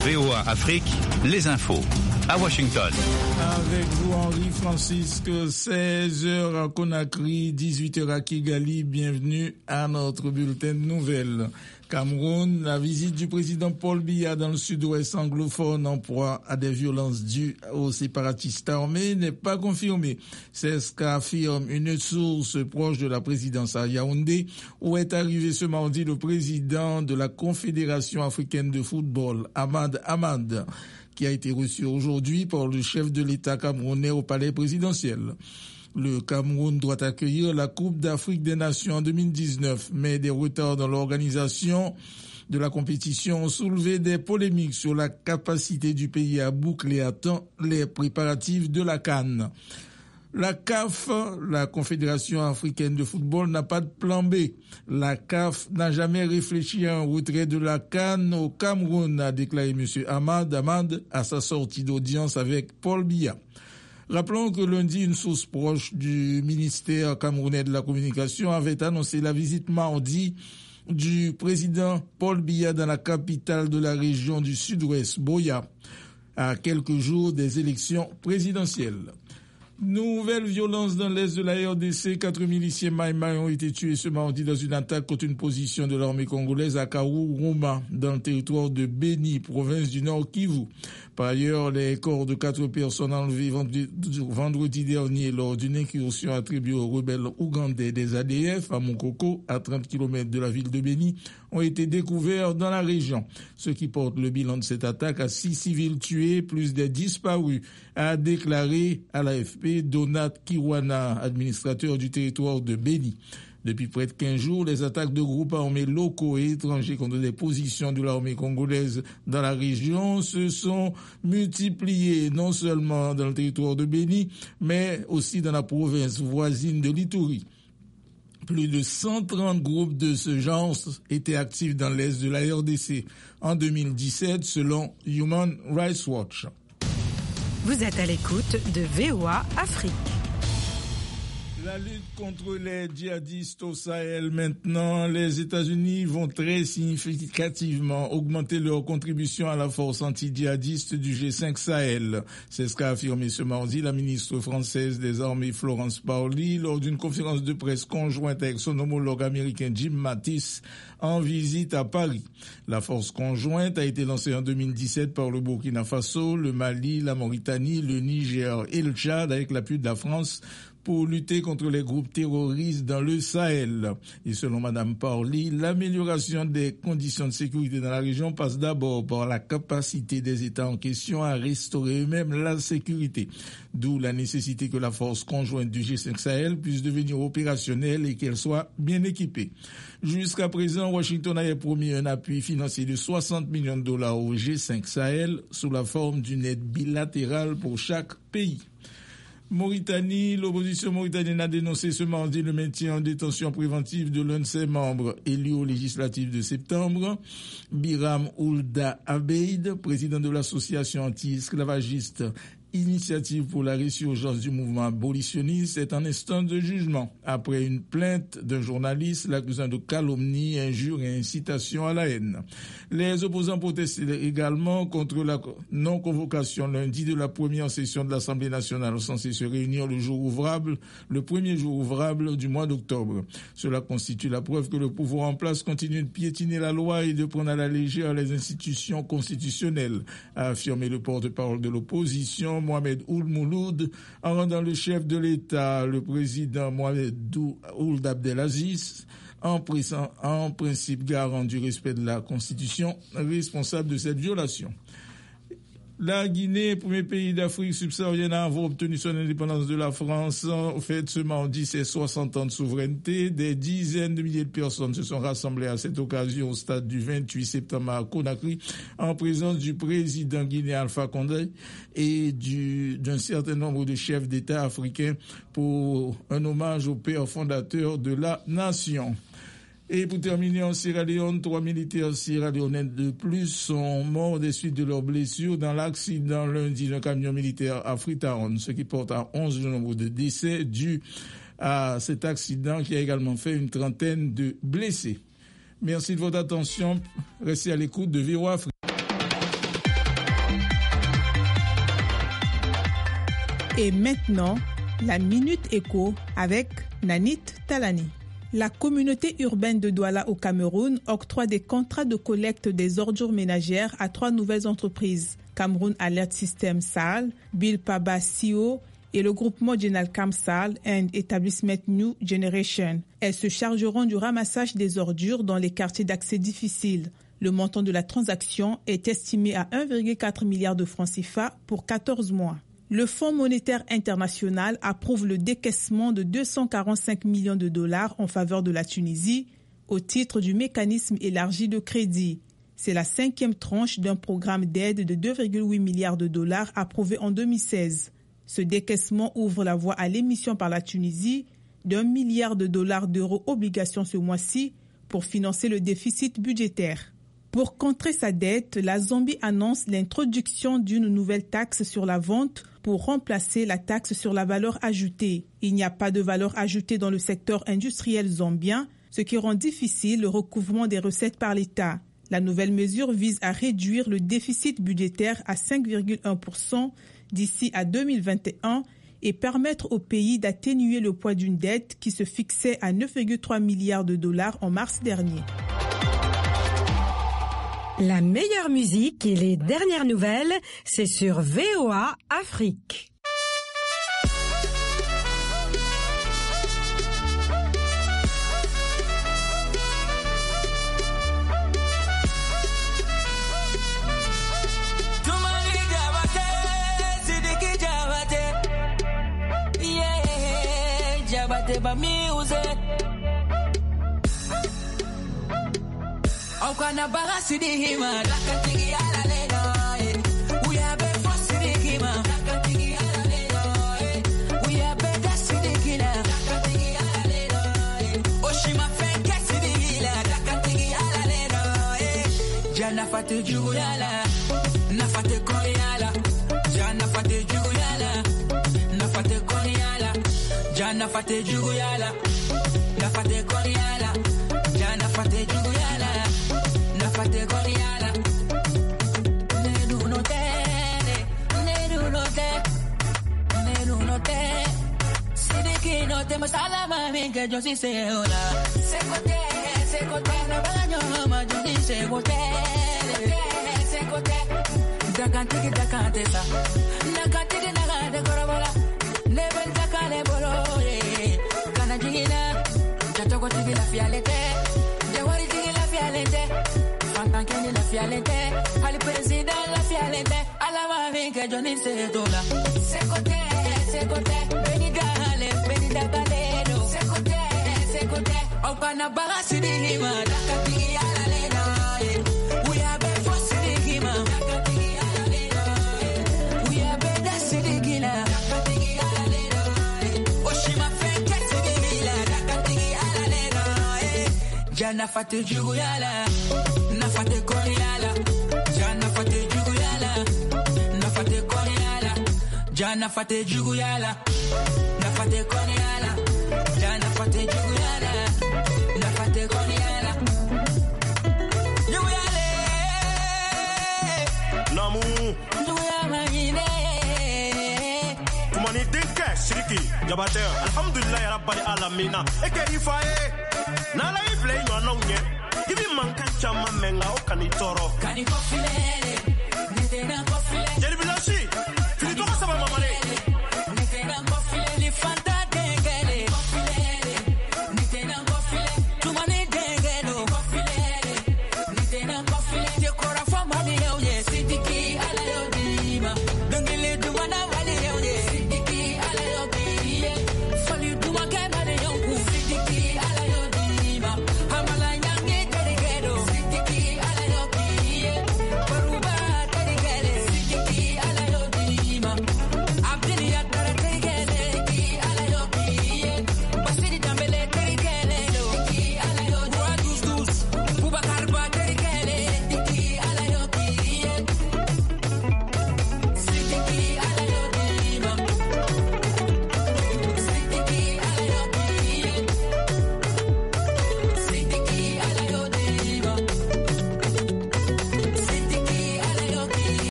VOA Afrique, les infos. À Washington. Avec vous, Henri-Francisque, 16h à Conakry, 18h à Kigali. Bienvenue à notre bulletin de nouvelles. Cameroun, la visite du président Paul Biya dans le sud-ouest anglophone en proie à des violences dues aux séparatistes armés n'est pas confirmée. C'est ce qu'affirme une source proche de la présidence à Yaoundé, où est arrivé ce mardi le président de la Confédération africaine de football, Ahmad Ahmad, qui a été reçu aujourd'hui par le chef de l'État camerounais au palais présidentiel. Le Cameroun doit accueillir la Coupe d'Afrique des Nations en 2019, mais des retards dans l'organisation de la compétition ont soulevé des polémiques sur la capacité du pays à boucler à temps les préparatifs de la CAN. La CAF, la Confédération africaine de football, n'a pas de plan B. La CAF n'a jamais réfléchi à un retrait de la CAN au Cameroun, a déclaré M. Ahmad Ahmad à sa sortie d'audience avec Paul Biya. Rappelons que lundi, une source proche du ministère camerounais de la communication avait annoncé la visite mardi du président Paul Biya dans la capitale de la région du sud-ouest, Buea, à quelques jours des élections présidentielles. Nouvelle violence dans l'est de la RDC. 4 miliciens Maïmaï ont été tués ce mardi dans une attaque contre une position de l'armée congolaise à Kaouruma, dans le territoire de Beni, province du Nord Kivu. Par ailleurs, les corps de 4 personnes enlevées vendredi dernier lors d'une incursion attribuée aux rebelles ougandais des ADF à Mokoko, à 30 km de la ville de Beni, ont été découverts dans la région. Ce qui porte le bilan de cette attaque à 6 civils tués, plus des disparus, a déclaré à l'AFP Donat Kiwana, administrateur du territoire de Beni. Depuis près de 15 jours, les attaques de groupes armés locaux et étrangers contre des positions de l'armée congolaise dans la région se sont multipliées, non seulement dans le territoire de Beni, mais aussi dans la province voisine de l'Ituri. Plus de 130 groupes de ce genre étaient actifs dans l'est de la RDC en 2017, selon Human Rights Watch. Vous êtes à l'écoute de VOA Afrique. La lutte contre les djihadistes au Sahel maintenant, les États-Unis vont très significativement augmenter leur contribution à la force anti-djihadiste du G5 Sahel. C'est ce qu'a affirmé ce mardi la ministre française des Armées Florence Parly lors d'une conférence de presse conjointe avec son homologue américain Jim Mattis en visite à Paris. La force conjointe a été lancée en 2017 par le Burkina Faso, le Mali, la Mauritanie, le Niger et le Tchad avec l'appui de la France pour lutter contre les groupes terroristes dans le Sahel. Et selon Madame Parly, l'amélioration des conditions de sécurité dans la région passe d'abord par la capacité des États en question à restaurer eux-mêmes la sécurité. D'où la nécessité que la force conjointe du G5 Sahel puisse devenir opérationnelle et qu'elle soit bien équipée. Jusqu'à présent, Washington avait promis un appui financier de 60 millions de dollars au G5 Sahel sous la forme d'une aide bilatérale pour chaque pays. Mauritanie, l'opposition mauritanienne a dénoncé ce mardi le maintien en détention préventive de l'un de ses membres élu aux législatives de septembre, Biram Oulda Abeid, président de l'association anti-esclavagiste Initiative pour la résurgence du mouvement abolitionniste, est en instance de jugement après une plainte d'un journaliste l'accusant de calomnie, injure et incitation à la haine. Les opposants protestent également contre la non-convocation lundi de la première session de l'Assemblée nationale censée se réunir le premier jour ouvrable du mois d'octobre. Cela constitue la preuve que le pouvoir en place continue de piétiner la loi et de prendre à la légère les institutions constitutionnelles, a affirmé le porte-parole de l'opposition, Mohamed Ould Mouloud, en rendant le chef de l'État, le président Mohamed Ould Abdelaziz, en principe garant du respect de la Constitution, responsable de cette violation. La Guinée, premier pays d'Afrique subsaharienne à avoir obtenu son indépendance de la France, fête ce mardi ses 60 ans de souveraineté. Des dizaines de milliers de personnes se sont rassemblées à cette occasion au stade du 28 septembre à Conakry, en présence du président guinéen Alpha Condé et d'un certain nombre de chefs d'État africains pour un hommage au père fondateur de la nation. Et pour terminer, en Sierra Leone, 3 militaires sierra-léonais de plus sont morts des suites de leurs blessures dans l'accident lundi d'un camion militaire à Freetown, ce qui porte à 11 le nombre de décès dus à cet accident qui a également fait une trentaine de blessés. Merci de votre attention. Restez à l'écoute de VOA Afrique. Et maintenant, la Minute Éco avec Nanit Talani. La communauté urbaine de Douala au Cameroun octroie des contrats de collecte des ordures ménagères à 3 nouvelles entreprises. Cameroun Alert System SAL, Bilpaba CO et le groupement General Camsal and Establishment New Generation. Elles se chargeront du ramassage des ordures dans les quartiers d'accès difficiles. Le montant de la transaction est estimé à 1,4 milliard de francs CFA pour 14 mois. Le Fonds monétaire international approuve le décaissement de 245 millions de dollars en faveur de la Tunisie au titre du mécanisme élargi de crédit. C'est la 5e tranche d'un programme d'aide de 2,8 milliards de dollars approuvé en 2016. Ce décaissement ouvre la voie à l'émission par la Tunisie d'1 milliard de dollars d'euros obligations ce mois-ci pour financer le déficit budgétaire. Pour contrer sa dette, la Zambie annonce l'introduction d'une nouvelle taxe sur la vente pour remplacer la taxe sur la valeur ajoutée. Il n'y a pas de valeur ajoutée dans le secteur industriel zambien, ce qui rend difficile le recouvrement des recettes par l'État. La nouvelle mesure vise à réduire le déficit budgétaire à 5,1% d'ici à 2021 et permettre au pays d'atténuer le poids d'une dette qui se fixait à 9,3 milliards de dollars en mars dernier. La meilleure musique et les dernières nouvelles, c'est sur VOA Afrique. Okwana bagasi di hima dakatigi ala leno we have been forced di hima dakatigi ala leno we have been dasi di kila dakatigi ala leno oshima fenkesi di hila dakatigi ala leno jana fate juguyala na fate koyala jana fate juguyala na fate koyala jana fate juguyala na fate koyala jana fate juguyala fate Goliala. Nedu no te. Sidiki no te masala mami que yo sí sé hola. Secote, no baño ma yo sí sé gote. Secote, dakante sa. Nakante korobola. Never dakale bolo. Kanajina, jatoko tigi la fialete. Jawari tigi la fialete. Fantankeni la fialete, al president la fialete, a la mami que yo ni sé tola. Secote, venida galero. Secote, okana bagasi di hima, dakatigi ala lena. We have been forced di hima, dakatigi ala lena. We have been dasi di gila, dakatigi ala lena. Oshima fenkesi di gila, dakatigi ala lena. Jana fate juguyala. Nafate Koreala, Jana fate juguyala, nafate Koreala, Jana fate juguyala, nafate Koreala, Jana fate juguyala, nafate Koreala. Juguyale, Namu, juguyama ine. Kumani dinke shiriki, jabater. Alhamdulillah ya rabbal alamina. Eke ifaye, nala ifle yo nonye. Ibi manka chama menga o kanitoro. Kaniko filele.